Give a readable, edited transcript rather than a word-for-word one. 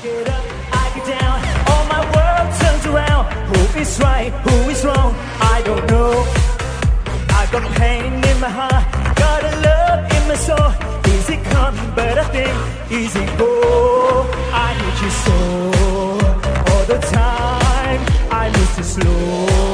get up, I get down, all my world turns around. Who is right, who is wrong, I don't know. I got pain in my heart, got a love in my soul. Easy come, but I think easy go. I need you so, all the time I lose it slow.